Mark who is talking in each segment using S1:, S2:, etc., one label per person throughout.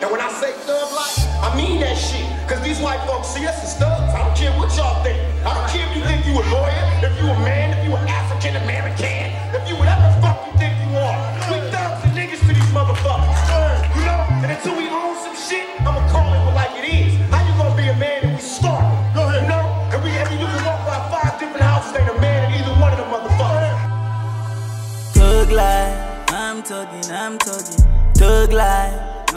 S1: Now when I say thug life, I mean that shit. Cause these white folks see us as thugs. I don't care what y'all think. I don't care if you think you a lawyer, if you a man, if you an African American, if you whatever the fuck you think you are. We thugs and niggas to these motherfuckers. You know? And until we own some shit, I'ma call it like it is. How you gonna be a man if we starving? You know? And you can walk by 5 different houses, ain't a man in either one of them motherfuckers.
S2: Thug life, I'm talking. Thug life,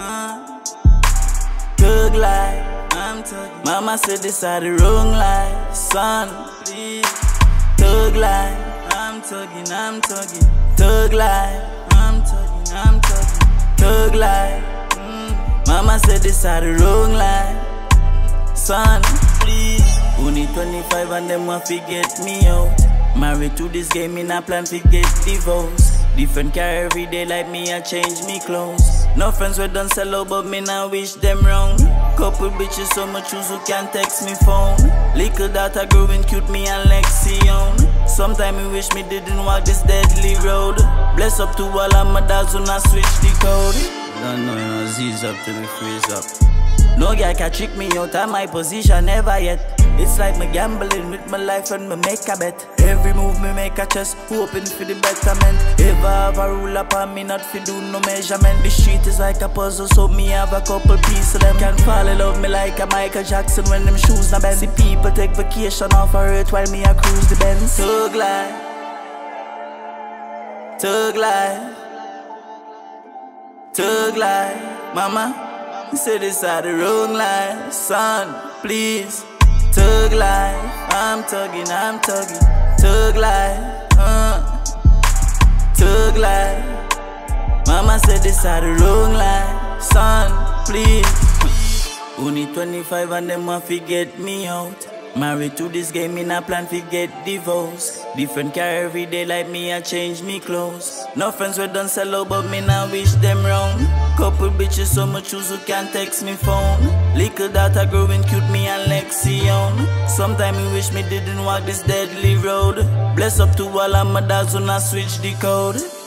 S2: thug life, I'm talking. Mama said this are the wrong life, son, please. Thug life, I'm talking. Thug life, I'm talking. Thug life, Mama said this are the wrong life, son, please. Only 25 and them want to get me out. Married to this game, me not plan to get divorced. Different car every day like me, I change me clothes. No friends we done sell out, but me now wish them wrong. Couple bitches so much choose who can text me phone. Little daughter growing cute, me and Lexion. Sometime me wish me didn't walk this deadly road. Bless up to all of my dogs when I switch the code. Don't know, you know, Z's up till me freeze up. No guy can trick me out of my position, never yet. It's like me gambling with my life and me make a bet. Every move me make a chest, hoping for the betterment. Ever have a rule upon me, not fi do no measurement. The street is like a puzzle, so me have a couple pieces of them. Can fall in love me like a Michael Jackson when them shoes na bend. See people take vacation off a earth while me a cruise the Benz. Thug life, thug life, thug life. Mama say this are the wrong life, son, please. Thug life, I'm tugging. Thug life, thug life. Mama said this are the wrong life, son, please. Only 25 and them want to get me out. Married to this game, me not plan to get divorced. Different car every day like me, I change me clothes. No friends we done sell out, but me now wish them wrong. Couple bitches so much choose who can text me phone. Little daughter growing cute, me and Lexion. Sometime me wish me didn't walk this deadly road. Bless up to all of my dogs when I switch the code.